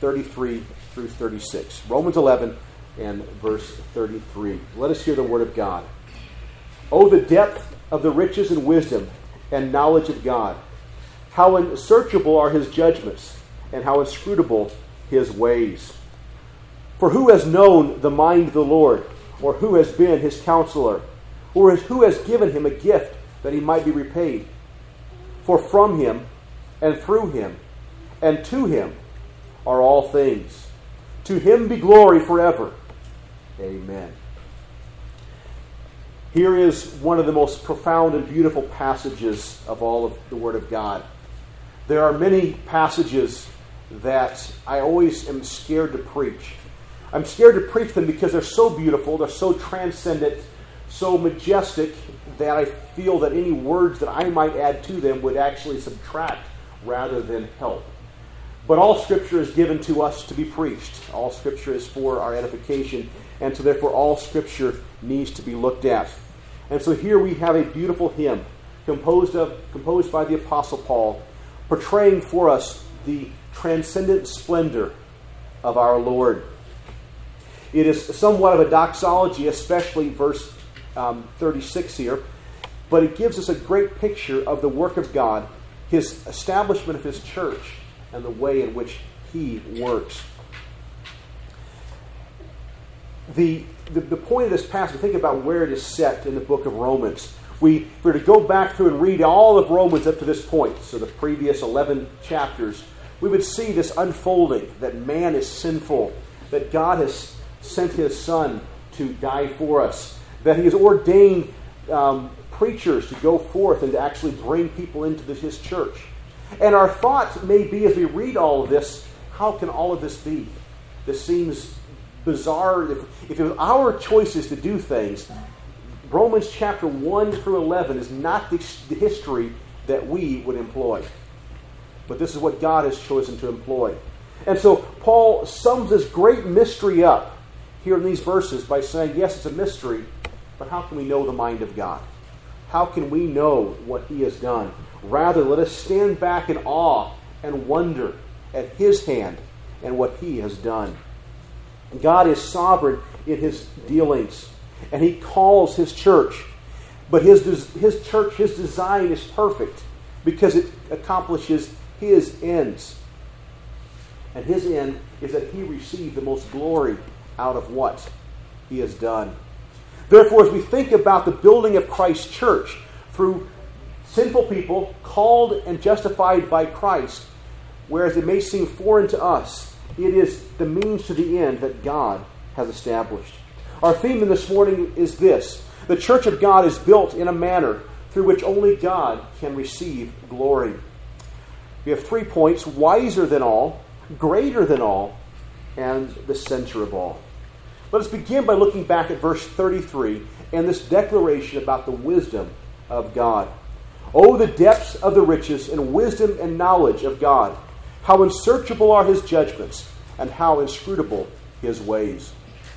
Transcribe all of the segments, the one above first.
33 through 36. Romans 11 and verse 33. Let us hear the word of God. Oh, the depth of the riches and wisdom and knowledge of God! How unsearchable are his judgments, and how inscrutable his ways. For who has known the mind of the Lord, or who has been his counselor, or who has given him a gift that he might be repaid? For from him, and through him, and to him are all things. To him be glory forever. Amen. Here is one of the most profound and beautiful passages of all of the Word of God. There are many passages that I always am scared to preach. I'm scared to preach them because they're so beautiful, they're so transcendent, so majestic, that I feel that any words that I might add to them would actually subtract rather than help. But all Scripture is given to us to be preached. All Scripture is for our edification, and so therefore all Scripture needs to be looked at. And so here we have a beautiful hymn composed by the Apostle Paul, portraying for us the transcendent splendor of our Lord. It is somewhat of a doxology, especially verse 36 here, but it gives us a great picture of the work of God, his establishment of his church, and the way in which he works. The point of this passage, think about where it is set in the book of Romans. We were to go back through and read all of Romans up to this point, so the previous 11 chapters, we would see this unfolding, that man is sinful, that God has sent his Son to die for us, that he has ordained preachers to go forth and to actually bring people into his church. And our thoughts may be, as we read all of this, how can all of this be? This seems bizarre. If it was our choices to do things, Romans chapter 1 through 11 is not the history that we would employ. But this is what God has chosen to employ. And so Paul sums this great mystery up here in these verses by saying, yes, it's a mystery, but how can we know the mind of God? How can we know what he has done? Rather, let us stand back in awe and wonder at his hand and what he has done. God is sovereign in his dealings, and he calls his church. But his church, his design is perfect because it accomplishes his ends. And his end is that he receive the most glory out of what he has done. Therefore, as we think about the building of Christ's church through sinful people called and justified by Christ, whereas it may seem foreign to us, it is the means to the end that God has established. Our theme in this morning is this: the church of God is built in a manner through which only God can receive glory. We have 3 points: wiser than all, greater than all, and the center of all. Let us begin by looking back at verse 33 and this declaration about the wisdom of God. Oh, the depths of the riches and wisdom and knowledge of God! How unsearchable are his judgments, and how inscrutable his ways.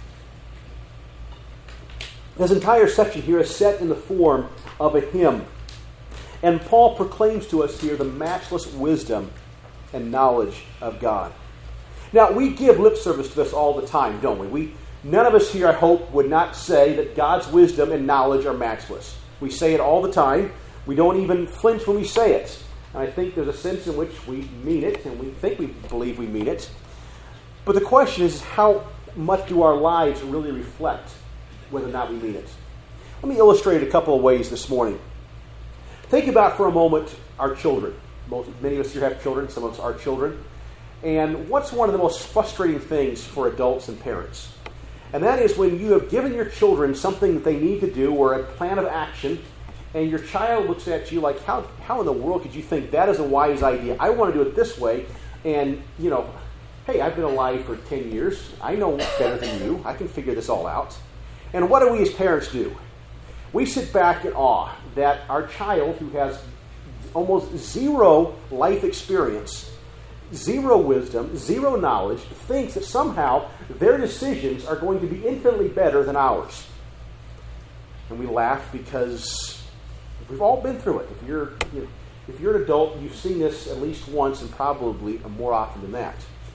This entire section here is set in the form of a hymn. And Paul proclaims to us here the matchless wisdom and knowledge of God. Now, we give lip service to this all the time, don't we? None of us here, I hope, would not say that God's wisdom and knowledge are matchless. We say it all the time. We don't even flinch when we say it. And I think there's a sense in which we mean it, and we think we believe we mean it. But the question is, how much do our lives really reflect whether or not we mean it? Let me illustrate a couple of ways this morning. Think about for a moment our children. Many of us here have children. Some of us are children. And what's one of the most frustrating things for adults and parents? And that is when you have given your children something that they need to do or a plan of action, and your child looks at you like, how in the world could you think that is a wise idea? I want to do it this way. And, hey, I've been alive for 10 years. I know better than you. I can figure this all out. And what do we as parents do? We sit back in awe that our child, who has almost zero life experience, zero wisdom, zero knowledge, thinks that somehow their decisions are going to be infinitely better than ours. And we laugh because we've all been through it. If you're an adult, you've seen this at least once and probably more often than that.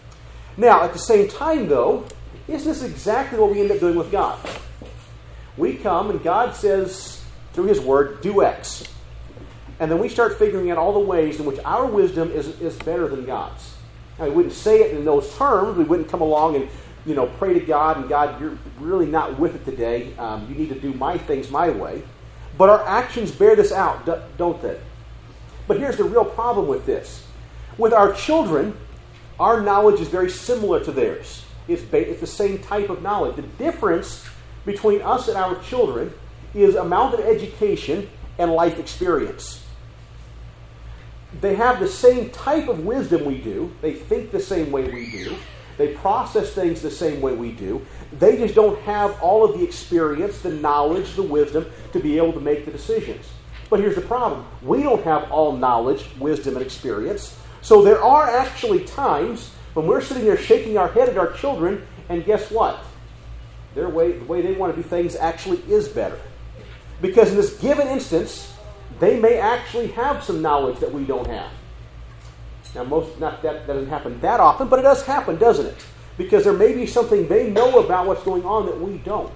Now, at the same time, though, isn't this exactly what we end up doing with God? We come and God says, through His Word, do X. And then we start figuring out all the ways in which our wisdom is better than God's. Now, we wouldn't say it in those terms. We wouldn't come along and pray to God, and God, you're really not with it today. You need to do my things my way. But our actions bear this out, don't they? But here's the real problem with this. With our children, our knowledge is very similar to theirs. It's the same type of knowledge. The difference between us and our children is amount of education and life experience. They have the same type of wisdom we do. They think the same way we do. They process things the same way we do. They just don't have all of the experience, the knowledge, the wisdom to be able to make the decisions. But here's the problem. We don't have all knowledge, wisdom, and experience. So there are actually times when we're sitting there shaking our head at our children, and guess what? The way they want to do things actually is better. Because in this given instance, they may actually have some knowledge that we don't have. Now, that doesn't happen that often, but it does happen, doesn't it? Because there may be something they know about what's going on that we don't.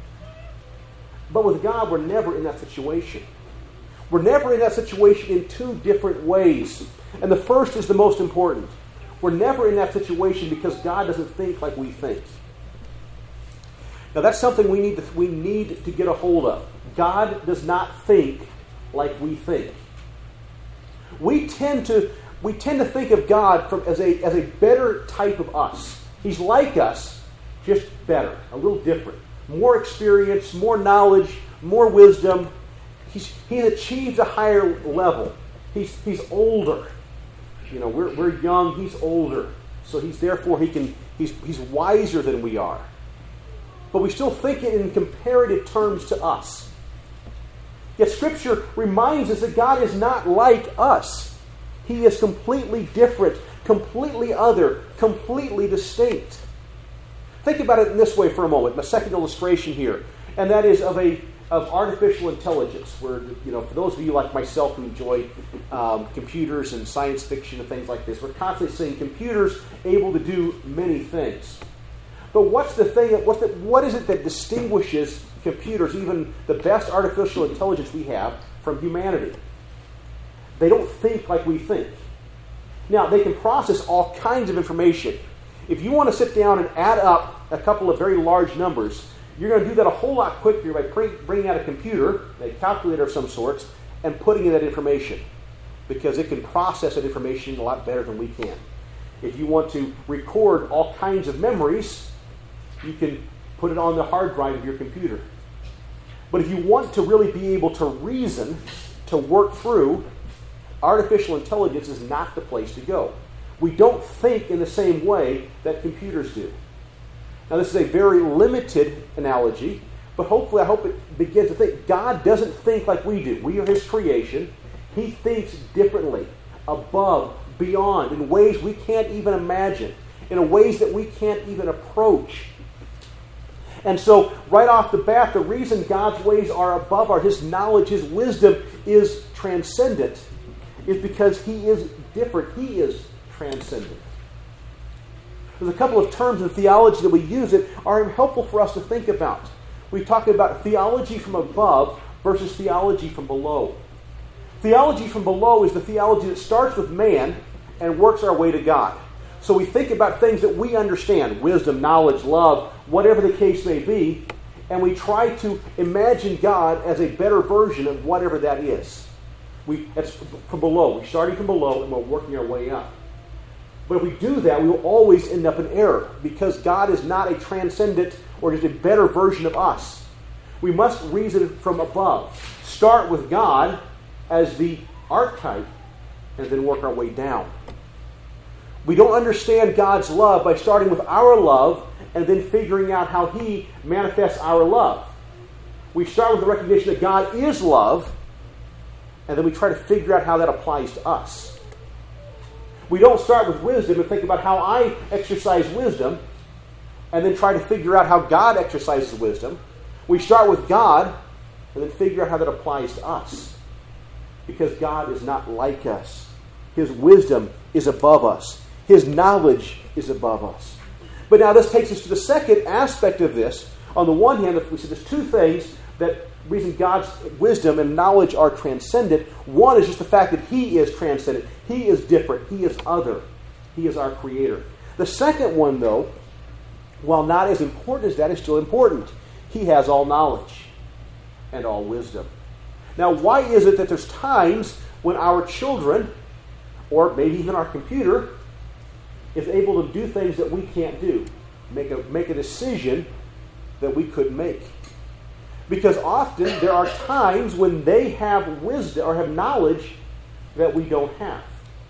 But with God, we're never in that situation. We're never in that situation in two different ways. And the first is the most important. We're never in that situation because God doesn't think like we think. Now, that's something we need to get a hold of. God does not think like we think. We tend to think of God as a better type of us. He's like us, just better, a little different. More experience, more knowledge, more wisdom. He's achieved a higher level. He's older. We're young, he's older. So he's wiser than we are. But we still think it in comparative terms to us. Yet Scripture reminds us that God is not like us. He is completely different, completely other, completely distinct. Think about it in this way for a moment. My second illustration here, and that is of artificial intelligence. Where for those of you like myself who enjoy computers and science fiction and things like this, we're constantly seeing computers able to do many things. But what is it that distinguishes computers, even the best artificial intelligence we have, from humanity? They don't think like we think. Now, they can process all kinds of information. If you want to sit down and add up a couple of very large numbers, you're going to do that a whole lot quicker by bringing out a computer, a calculator of some sorts, and putting in that information. Because it can process that information a lot better than we can. If you want to record all kinds of memories, you can put it on the hard drive of your computer. But if you want to really be able to reason, to work through, artificial intelligence is not the place to go. We don't think in the same way that computers do. Now, this is a very limited analogy, but hopefully I hope it begins to think. God doesn't think like we do. We are His creation. He thinks differently, above, beyond, in ways we can't even imagine, in ways that we can't even approach. And so, right off the bat, the reason God's ways are above His knowledge, His wisdom is transcendent, is because He is different. He is transcendent. There's a couple of terms in theology that we use that are helpful for us to think about. We talk about theology from above versus theology from below. Theology from below is the theology that starts with man and works our way to God. So we think about things that we understand, wisdom, knowledge, love, whatever the case may be, and we try to imagine God as a better version of whatever that is. That's from below. We're starting from below and we're working our way up. But if we do that, we will always end up in error because God is not a transcendent or just a better version of us. We must reason from above. Start with God as the archetype and then work our way down. We don't understand God's love by starting with our love and then figuring out how He manifests our love. We start with the recognition that God is love, and then we try to figure out how that applies to us. We don't start with wisdom and think about how I exercise wisdom, and then try to figure out how God exercises wisdom. We start with God, and then figure out how that applies to us. Because God is not like us. His wisdom is above us. His knowledge is above us. But now this takes us to the second aspect of this. On the one hand, if we say there's two things that reason God's wisdom and knowledge are transcendent. One is just the fact that He is transcendent. He is different. He is other. He is our Creator. The second one, though, while not as important as that, is still important. He has all knowledge and all wisdom. Now, why is it that there's times when our children, or maybe even our computer, is able to do things that we can't do? Make a decision that we couldn't make. Because often there are times when they have wisdom or have knowledge that we don't have.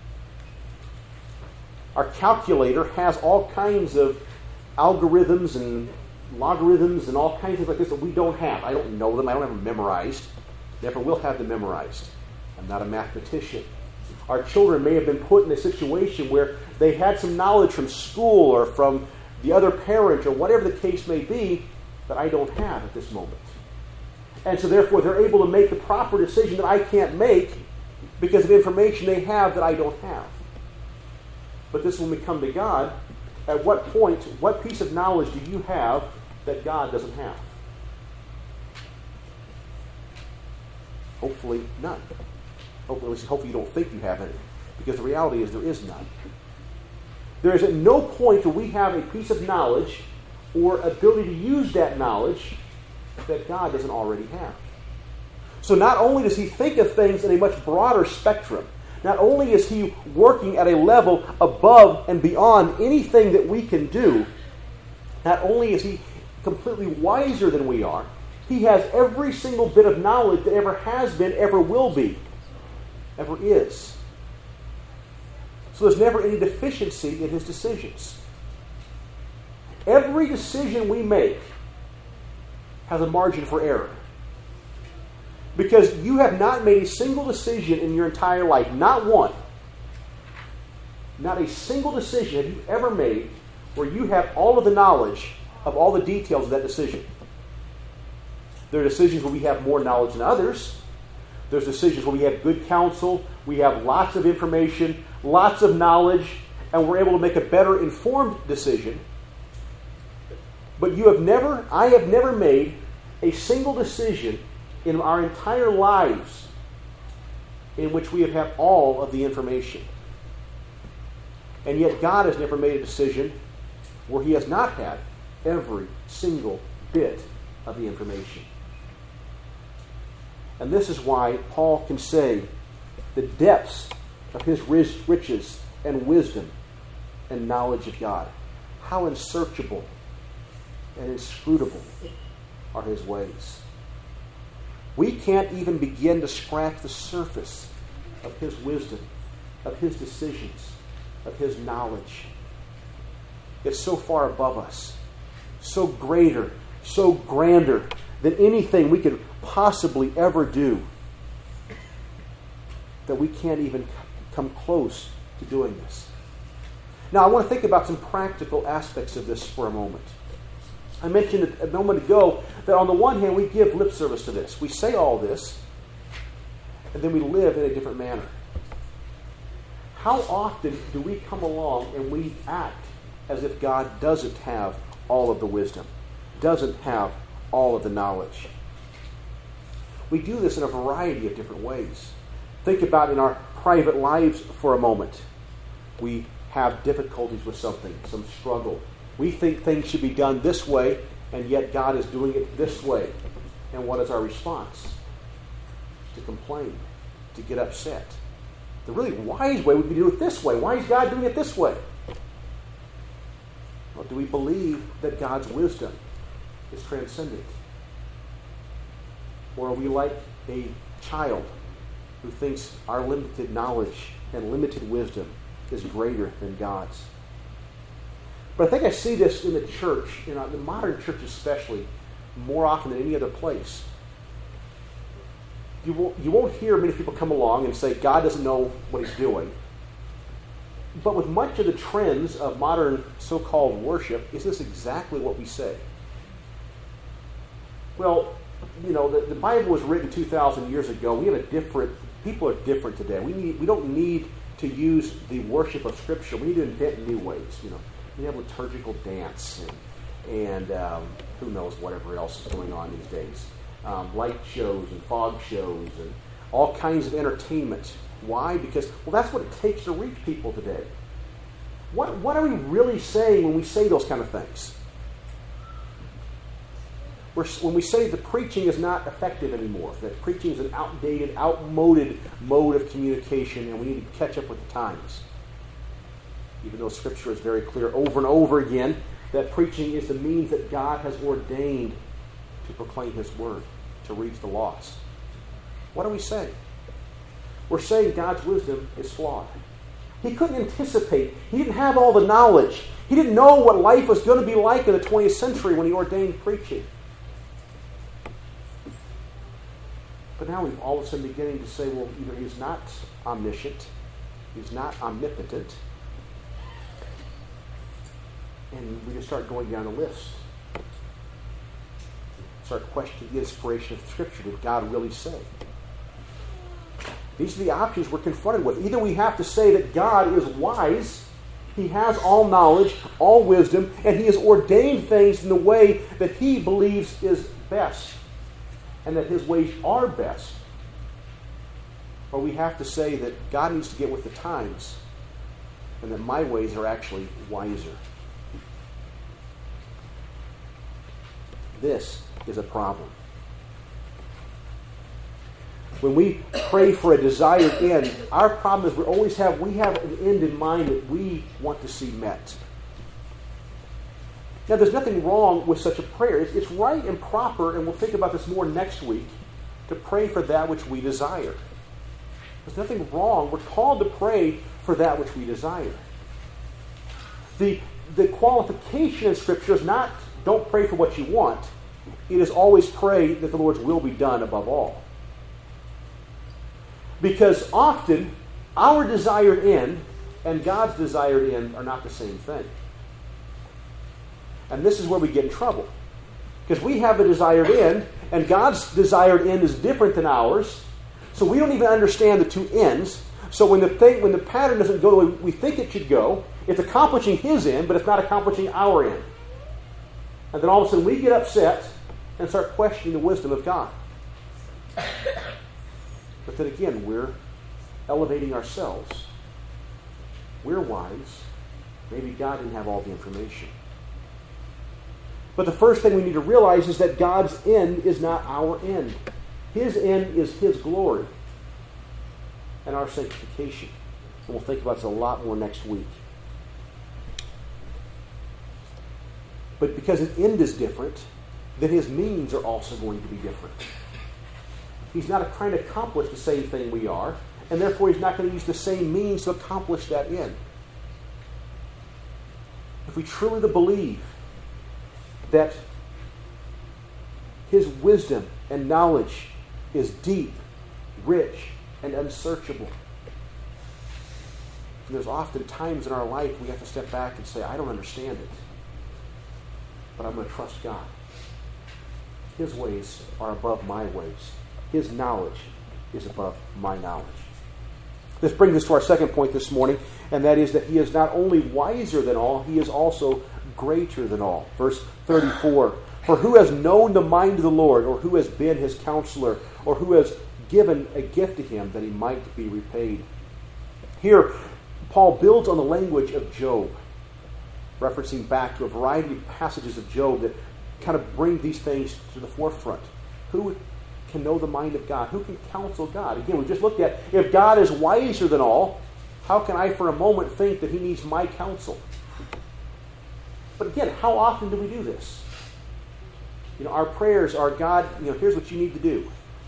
Our calculator has all kinds of algorithms and logarithms and all kinds of things like this that we don't have. I don't know them. I don't have them memorized. Never will have them memorized. I'm not a mathematician. Our children may have been put in a situation where they had some knowledge from school or from the other parent or whatever the case may be that I don't have at this moment. And so therefore they're able to make the proper decision that I can't make because of information they have that I don't have. But this is when we come to God. At what point, what piece of knowledge do you have that God doesn't have? Hopefully none. Hopefully you don't think you have any. Because the reality is there is none. There is at no point where we have a piece of knowledge or ability to use that knowledge that God doesn't already have. So not only does He think of things in a much broader spectrum, not only is He working at a level above and beyond anything that we can do, not only is He completely wiser than we are, He has every single bit of knowledge that ever has been, ever will be, ever is. So there's never any deficiency in His decisions. Every decision we make has a margin for error. Because you have not made a single decision in your entire life, not one. Not a single decision have you ever made where you have all of the knowledge of all the details of that decision. There are decisions where we have more knowledge than others. There's decisions where we have good counsel, we have lots of information, lots of knowledge, and we're able to make a better informed decision. But I have never made a single decision in our entire lives in which we have had all of the information. And yet God has never made a decision where He has not had every single bit of the information. And this is why Paul can say the depths of His riches and wisdom and knowledge of God. How unsearchable and inscrutable are His ways. We can't even begin to scratch the surface of His wisdom, of His decisions, of His knowledge. It's so far above us, so greater, so grander than anything we could possibly ever do, that we can't even come close to doing this. Now, I want to think about some practical aspects of this for a moment. I mentioned a moment ago that on the one hand, we give lip service to this. We say all this, and then we live in a different manner. How often do we come along and we act as if God doesn't have all of the wisdom, doesn't have all of the knowledge? We do this in a variety of different ways. Think about in our private lives for a moment. We have difficulties with something, some struggle. We think things should be done this way, and yet God is doing it this way. And what is our response? To complain, to get upset. The really wise way would be to do it this way. Why is God doing it this way? Well, do we believe that God's wisdom is transcendent? Or are we like a child who thinks our limited knowledge and limited wisdom is greater than God's? But I think I see this in the church, in the modern church especially, more often than any other place. You won't hear many people come along and say, God doesn't know what He's doing. But with much of the trends of modern so-called worship, is this exactly what we say? Well, the Bible was written 2,000 years ago. People are different today. We don't need to use the worship of Scripture, we need to invent new ways. We have liturgical dance and who knows whatever else is going on these days. Light shows and fog shows and all kinds of entertainment. Why? Because, that's what it takes to reach people today. What are we really saying when we say those kind of things? When we say the preaching is not effective anymore, that preaching is an outdated, outmoded mode of communication, and we need to catch up with the times. Even though Scripture is very clear over and over again that preaching is the means that God has ordained to proclaim His Word, to reach the lost. What do we say? We're saying God's wisdom is flawed. He couldn't anticipate. He didn't have all the knowledge. He didn't know what life was going to be like in the 20th century when He ordained preaching. But now we've all of a sudden beginning to say, either He's not omniscient, He's not omnipotent, and we just start going down the list. Start questioning the inspiration of Scripture. Did God really say? These are the options we're confronted with. Either we have to say that God is wise, He has all knowledge, all wisdom, and He has ordained things in the way that He believes is best, and that His ways are best. Or we have to say that God needs to get with the times, and that my ways are actually wiser. This is a problem. When we pray for a desired end, our problem is we have an end in mind that we want to see met. Now, there's nothing wrong with such a prayer. It's right and proper, and we'll think about this more next week, to pray for that which we desire. There's nothing wrong. We're called to pray for that which we desire. The qualification in Scripture is not, don't pray for what you want. It is always pray that the Lord's will be done above all. Because often, our desired end and God's desired end are not the same thing. And this is where we get in trouble. Because we have a desired end, and God's desired end is different than ours, so we don't even understand the two ends. So when the pattern doesn't go the way we think it should go, it's accomplishing His end, but it's not accomplishing our end. And then all of a sudden we get upset and start questioning the wisdom of God. But then again, we're elevating ourselves. We're wise. Maybe God didn't have all the information. But the first thing we need to realize is that God's end is not our end. His end is His glory and our sanctification. And we'll think about this a lot more next week. But because His end is different, then His means are also going to be different. He's not trying to accomplish the same thing we are, and therefore He's not going to use the same means to accomplish that end. If we truly believe that His wisdom and knowledge is deep, rich, and unsearchable, and there's often times in our life we have to step back and say, I don't understand it, but I'm going to trust God. His ways are above my ways. His knowledge is above my knowledge. This brings us to our second point this morning, and that is that He is not only wiser than all, He is also greater than all. Verse 34, for who has known the mind of the Lord, or who has been His counselor, or who has given a gift to Him that He might be repaid? Here, Paul builds on the language of Job, referencing back to a variety of passages of Job that kind of bring these things to the forefront. Who can know the mind of God? Who can counsel God? Again, we just looked at, if God is wiser than all, how can I for a moment think that He needs my counsel? But again, how often do we do this? Our prayers are, God, here's what you need to do.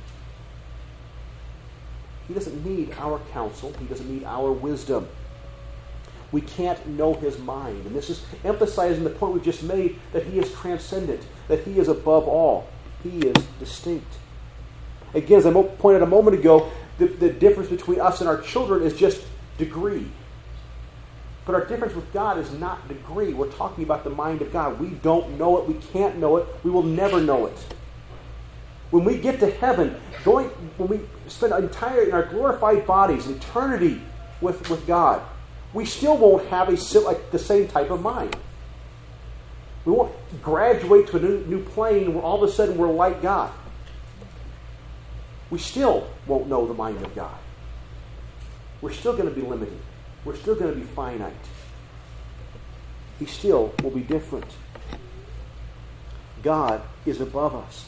He doesn't need our counsel. He doesn't need our wisdom. We can't know His mind. And this is emphasizing the point we just made, that He is transcendent, that He is above all. He is distinct. Again, as I pointed out a moment ago, the difference between us and our children is just degree. But our difference with God is not degree. We're talking about the mind of God. We don't know it. We can't know it. We will never know it. When we get to heaven, when we spend in our glorified bodies, eternity with God. We still won't have the same type of mind. We won't graduate to a new plane where all of a sudden we're like God. We still won't know the mind of God. We're still going to be limited. We're still going to be finite. He still will be different. God is above us.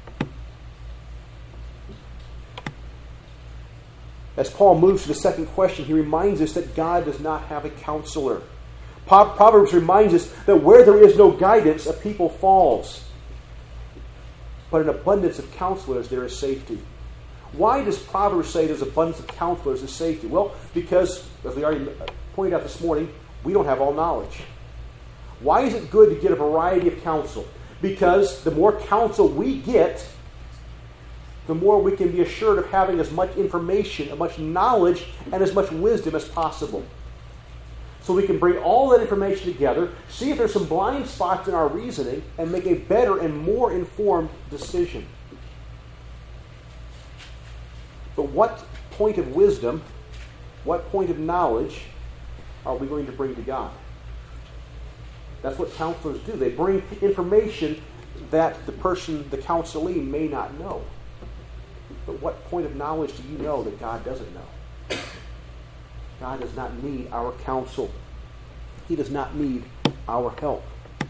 As Paul moves to the second question, he reminds us that God does not have a counselor. Proverbs reminds us that where there is no guidance, a people falls. But in abundance of counselors, there is safety. Why does Proverbs say there's abundance of counselors is safety? Well, because, as we already pointed out this morning, we don't have all knowledge. Why is it good to get a variety of counsel? Because the more counsel we get, the more we can be assured of having as much information, as much knowledge, and as much wisdom as possible. So we can bring all that information together, see if there's some blind spots in our reasoning, and make a better and more informed decision. But what point of wisdom, what point of knowledge are we going to bring to God? That's what counselors do. They bring information that the person, the counselee, may not know. But what point of knowledge do you know that God doesn't know? God does not need our counsel. He does not need our help.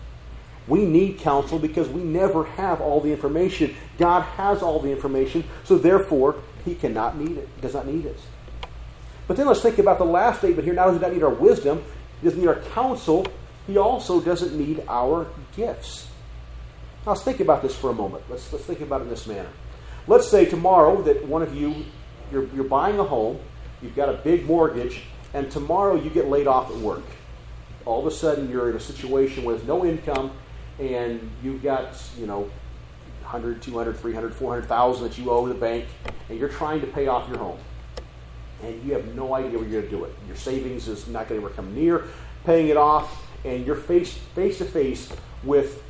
We need counsel because we never have all the information. God has all the information, so therefore He cannot need it, does not need it. But then let's think about the last statement here. Not only does He not need our wisdom, He doesn't need our counsel, He also doesn't need our gifts. Now let's think about this for a moment. Let's think about it in this manner. Let's say tomorrow that one of you, you're buying a home, you've got a big mortgage, and tomorrow you get laid off at work. All of a sudden you're in a situation where there's no income, and you've got, $100, $200, $300, $400,000 that you owe the bank, and you're trying to pay off your home. And you have no idea where you're going to do it. Your savings is not going to ever come near paying it off, and you're face to face with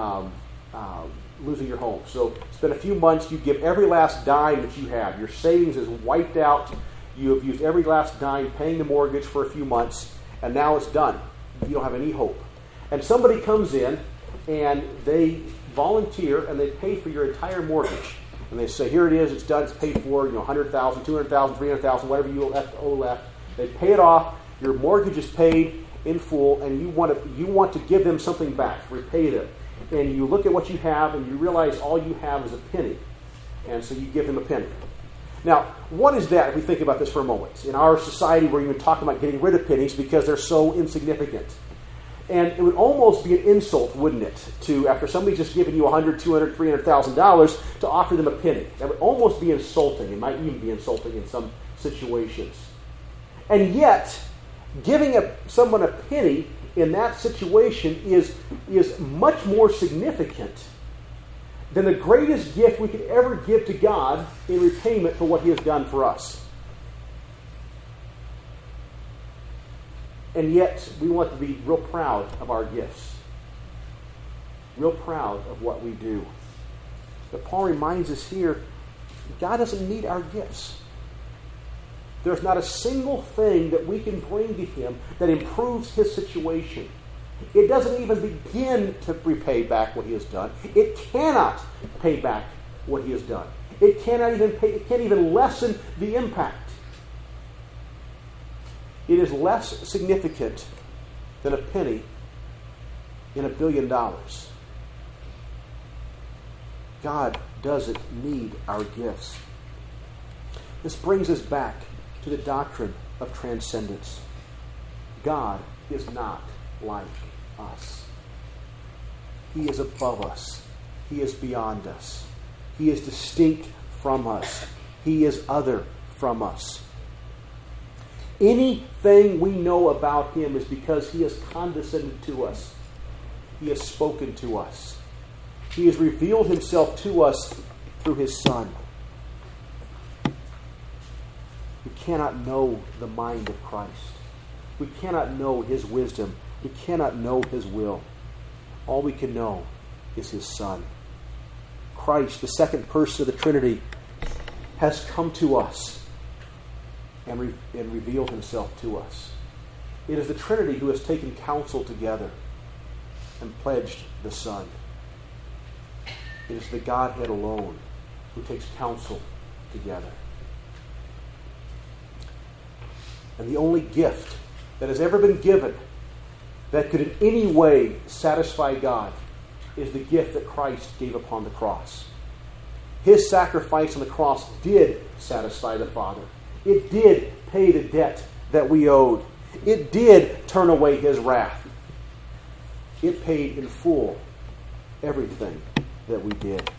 losing your home. So it's been a few months. You give every last dime that you have. Your savings is wiped out. You have used every last dime paying the mortgage for a few months, and now it's done. You don't have any hope. And somebody comes in, and they volunteer, and they pay for your entire mortgage. And they say, here it is, it's done, it's paid for, $100,000, $200,000, $300,000, whatever you owe left. They pay it off. Your mortgage is paid in full, and you want to give them something back, repay them. And you look at what you have, and you realize all you have is a penny. And so you give them a penny. Now, what is that if we think about this for a moment? In our society, we're even talking about getting rid of pennies because they're so insignificant. And it would almost be an insult, wouldn't it, to, after somebody's just given you $100,000, $200,000, $300,000, to offer them a penny. That would almost be insulting. It might even be insulting in some situations. And yet, giving someone a penny in that situation is much more significant than the greatest gift we could ever give to God in repayment for what He has done for us. And yet, we want to be real proud of our gifts. Real proud of what we do. But Paul reminds us here, God doesn't need our gifts. There's not a single thing that we can bring to Him that improves His situation. It doesn't even begin to repay back what He has done. It cannot pay back what He has done. It can't even lessen the impact. It is less significant than a penny in $1 billion. God doesn't need our gifts. This brings us back to the doctrine of transcendence. God is not like us. He is above us. He is beyond us. He is distinct from us. He is other from us. Anything we know about Him is because He has condescended to us. He has spoken to us. He has revealed Himself to us through His Son. We cannot know the mind of Christ. We cannot know His wisdom. We cannot know His will. All we can know is His Son. Christ, the second person of the Trinity, has come to us. and revealed himself to us. It is the Trinity who has taken counsel together and pledged the Son. It is the Godhead alone who takes counsel together. And the only gift that has ever been given that could in any way satisfy God is the gift that Christ gave upon the cross. His sacrifice on the cross did satisfy the Father. It did pay the debt that we owed. It did turn away his wrath. It paid in full everything that we did.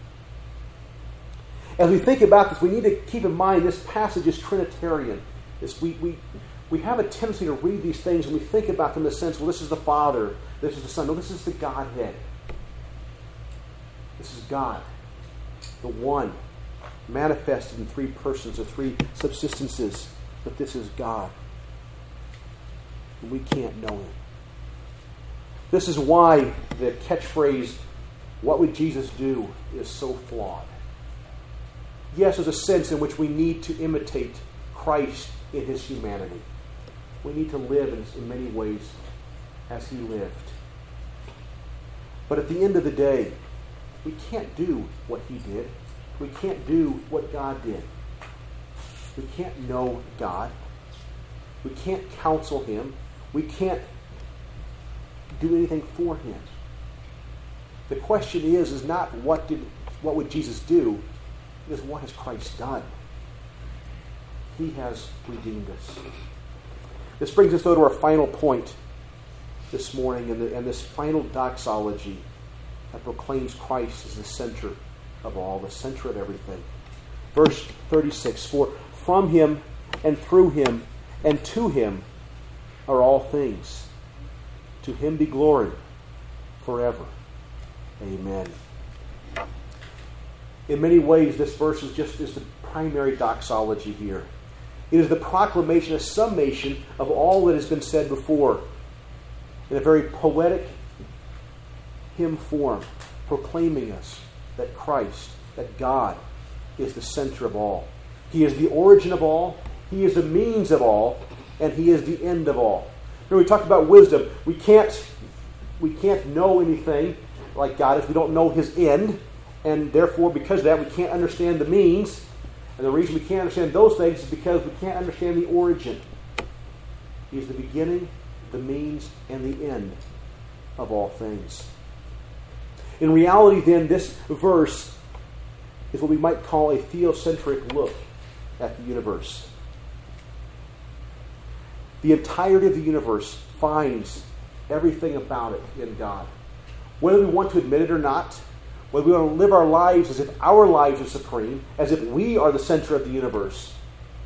As we think about this, we need to keep in mind this passage is Trinitarian. We have a tendency to read these things and we think about them in the sense, well, this is the Father, this is the Son. No, this is the Godhead. This is God, the one, manifested in three persons or three subsistences. But this is God. And we can't know him. This is why the catchphrase, "What would Jesus do?" is so flawed. Yes, there's a sense in which we need to imitate Christ in his humanity. We need to live in many ways as he lived. But at the end of the day, we can't do what he did. We can't do what God did. We can't know God. We can't counsel him. We can't do anything for him. The question is not what would Jesus do? It is what has Christ done? He has redeemed us. This brings us, though, to our final point this morning and this final doxology that proclaims Christ as the center of all, the center of everything. Verse 36, "For from him and through him and to him are all things. To him be glory forever. Amen." In many ways, this verse is the primary doxology here. It is the proclamation, a summation of all that has been said before in a very poetic hymn form, proclaiming us that Christ, that God, is the center of all. He is the origin of all, he is the means of all, and he is the end of all. Remember, we talked about wisdom. We can't know anything like God if we don't know his end, and therefore, because of that, we can't understand the means. And the reason we can't understand those things is because we can't understand the origin. He is the beginning, the means, and the end of all things. In reality, then, this verse is what we might call a theocentric look at the universe. The entirety of the universe finds everything about it in God. Whether we want to admit it or not, whether we want to live our lives as if our lives are supreme, as if we are the center of the universe,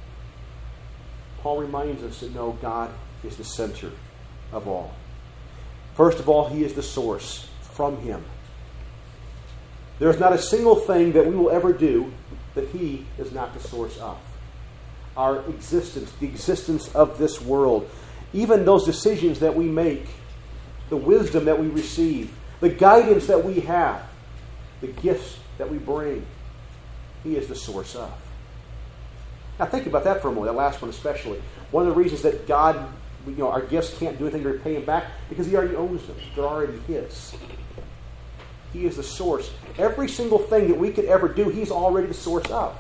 Paul reminds us that no, God is the center of all. First of all, he is the source. From him. There is not a single thing that we will ever do that he is not the source of. Our existence, the existence of this world, even those decisions that we make, the wisdom that we receive, the guidance that we have, the gifts that we bring, he is the source of. Now think about that for a moment, that last one especially. One of the reasons that God, our gifts can't do anything to repay him back, because he already owns them. They're already his. He is the source. Every single thing that we could ever do, he's already the source of.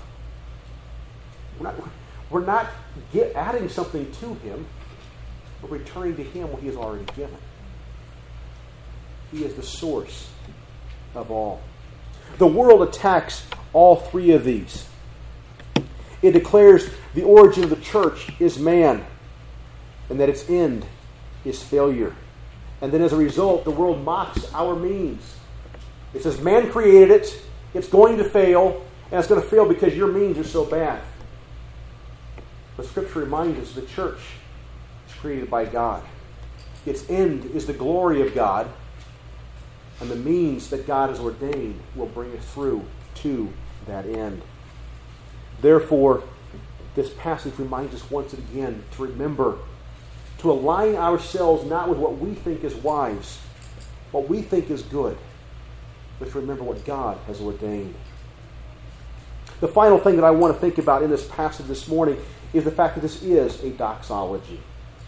We're not adding something to him. We're returning to him what he has already given. He is the source of all. The world attacks all three of these. It declares the origin of the church is man, and that its end is failure. And then as a result, the world mocks our means. It says man created it, it's going to fail, and it's going to fail because your means are so bad. But Scripture reminds us the church is created by God. Its end is the glory of God, and the means that God has ordained will bring us through to that end. Therefore, this passage reminds us once again to remember, to align ourselves not with what we think is wise, what we think is good, but to remember what God has ordained. The final thing that I want to think about in this passage this morning is the fact that this is a doxology.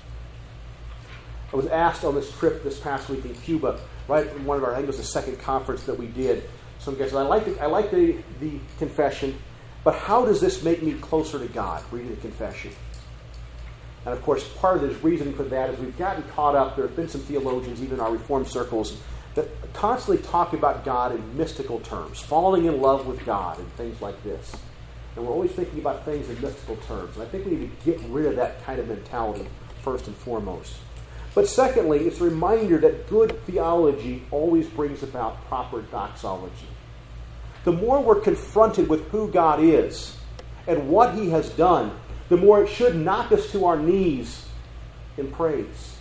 I was asked on this trip this past week in Cuba, right in one of our, I think it was the second conference that we did. Some guys said, I like the confession, but how does this make me closer to God, reading the confession? And of course, part of the reason for that is we've gotten caught up, there have been some theologians, even in our Reformed circles, that constantly talk about God in mystical terms, falling in love with God and things like this. And we're always thinking about things in mystical terms. And I think we need to get rid of that kind of mentality first and foremost. But secondly, it's a reminder that good theology always brings about proper doxology. The more we're confronted with who God is and what He has done, the more it should knock us to our knees in praise.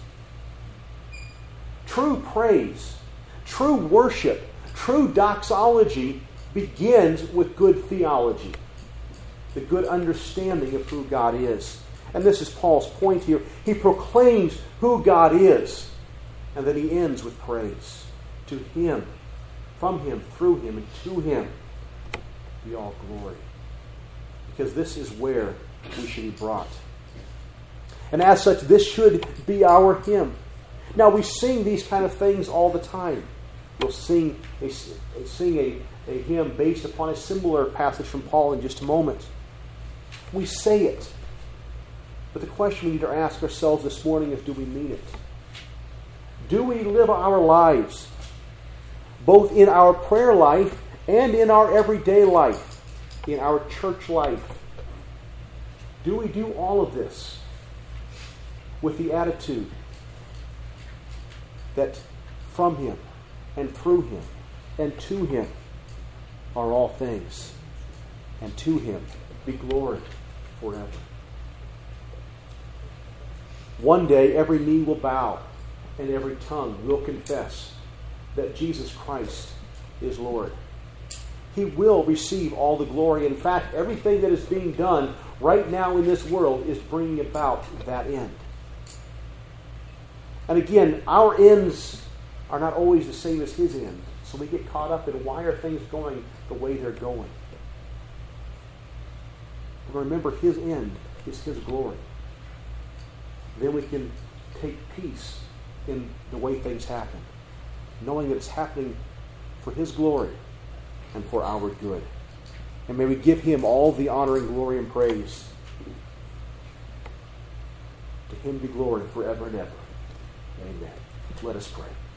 True praise, true worship, true doxology begins with good theology, the good understanding of who God is. And this is Paul's point here. He proclaims who God is, and then he ends with praise. To Him, from Him, through Him, and to Him be all glory. Because this is where we should be brought. And as such, this should be our hymn. Now, we sing these kind of things all the time. We'll sing a hymn based upon a similar passage from Paul in just a moment. We say it. But the question we need to ask ourselves this morning is, do we mean it? Do we live our lives, both in our prayer life and in our everyday life, in our church life? Do we do all of this with the attitude that from Him and through Him and to Him are all things, and to Him be glory forever? One day every knee will bow and every tongue will confess that Jesus Christ is Lord. He will receive all the glory. In fact, everything that is being done right now in this world is bringing about that end. And again, our ends are not always the same as His end. So we get caught up in why are things going the way they're going. But remember, His end is His glory. Then we can take peace in the way things happen, knowing that it's happening for His glory and for our good. And may we give Him all the honor and glory and praise. To Him be glory forever and ever. Amen. Let us pray.